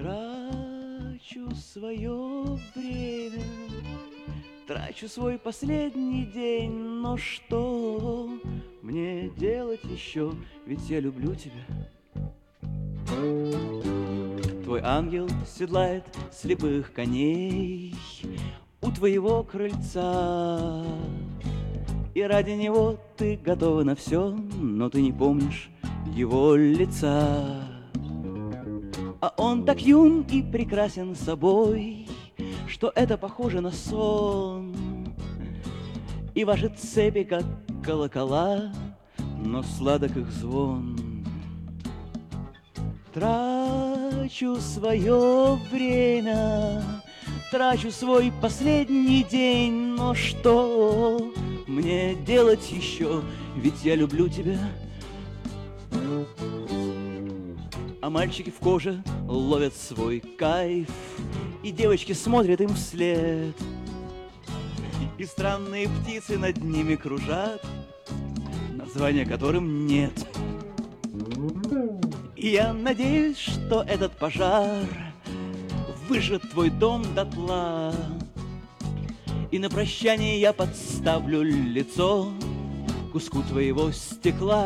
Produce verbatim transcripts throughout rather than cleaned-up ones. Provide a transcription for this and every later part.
Трачу свое время, трачу свой последний день, но что мне делать еще, ведь я люблю тебя. Твой ангел седлает слепых коней у твоего крыльца, и ради него ты готова на все, но ты не помнишь его лица. А он так юн и прекрасен собой, что это похоже на сон. И ваши цепи, как колокола, но сладок их звон. Трачу свое время, трачу свой последний день, но что мне делать еще, ведь я люблю тебя. А мальчики в коже ловят свой кайф, и девочки смотрят им вслед, и странные птицы над ними кружат, названия которым нет. И я надеюсь, что этот пожар выжжет твой дом дотла, и на прощание я подставлю лицо куску твоего стекла.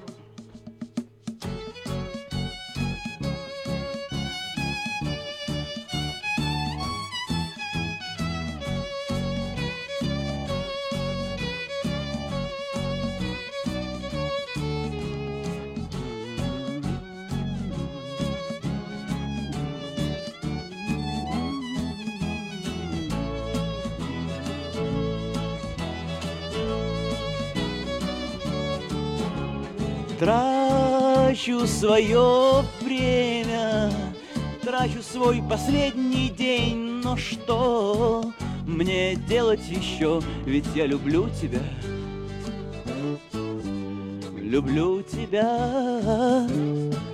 Трачу свое время, трачу свой последний день, но что мне делать еще, ведь я люблю тебя. Люблю тебя.